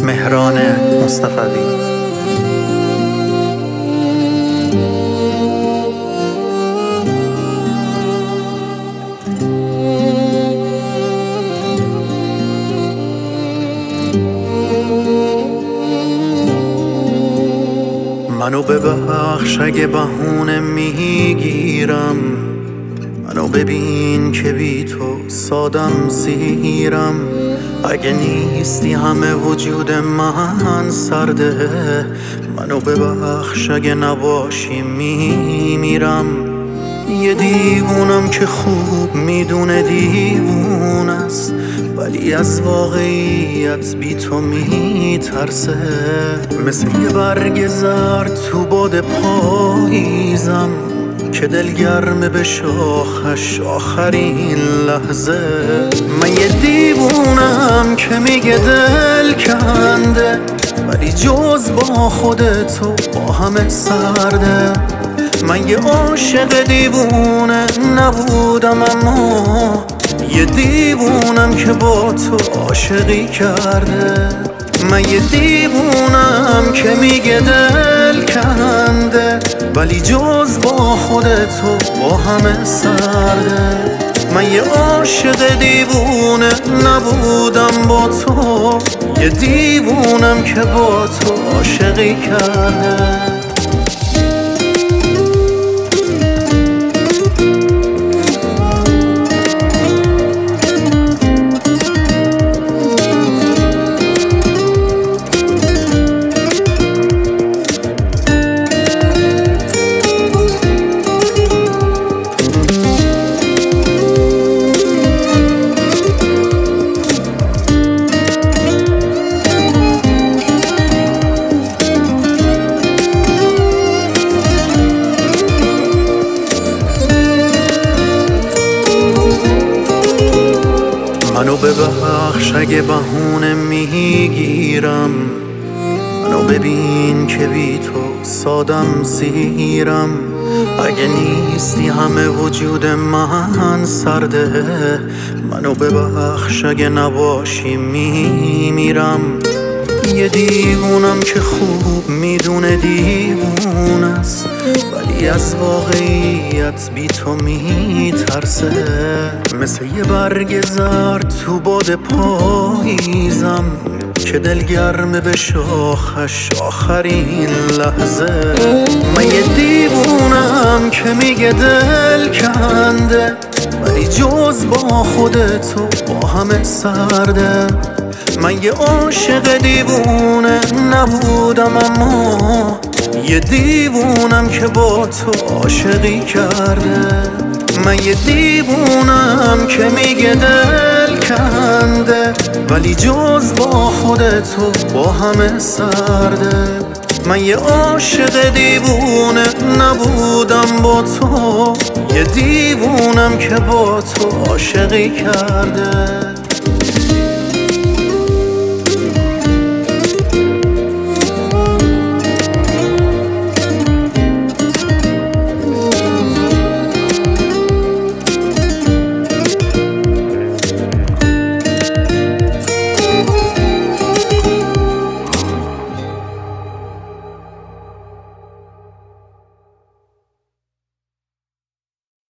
مهران مصطفوی. منو ببخش اگه بهونه میگیرم، منو ببین که بی تو سادم سیرم. اگه نیستی همه وجود من سرده، منو ببخش اگه نباشی میمیرم. یه دیوونم که خوب میدونه دیوون است، ولی از واقعیت بی تو میترسه. مثل یه برگ زرد تو باد پاییزم که دلگرمه به شاخش آخرین لحظه. من یه دیوونم که میگه دل کنده، ولی جز با خودتو با همه سرده. من یه عاشق دیوونه نبودم، اما یه دیوونم که با تو عاشقی کرده. من یه دیوونم که میگه دل کنده، ولی جز با خودتو با همه سرده. من یه عاشق دیوونه نبودم با تو، یه دیوونم که با تو عاشقی کرده. منو ببخش اگه بهونه میگیرم، منو ببین که بی تو سادم سیرم. اگه نیستی همه وجود من سرده، منو ببخش اگه نباشی میمیرم. یه دیوونم که خوب میدونه دیوون است، ولی از واقعیت بی تو میترسه. مثل یه برگ زرد تو باد پاییزم که دلگرمه به شاخش آخرین لحظه. من یه دیوونم که میگه دل کنده، ولی جز با خودتو با همه سرده. من یه عاشق دیوونه نبودم، اما یه دیوونم که با تو عاشقی کرده. من یه دیوونم که میگه دل کنده، ولی جز با خودتو با همه سرده. من یه عاشق دیوونه نبودم با تو، یه دیوونم که با تو عاشقی کرده.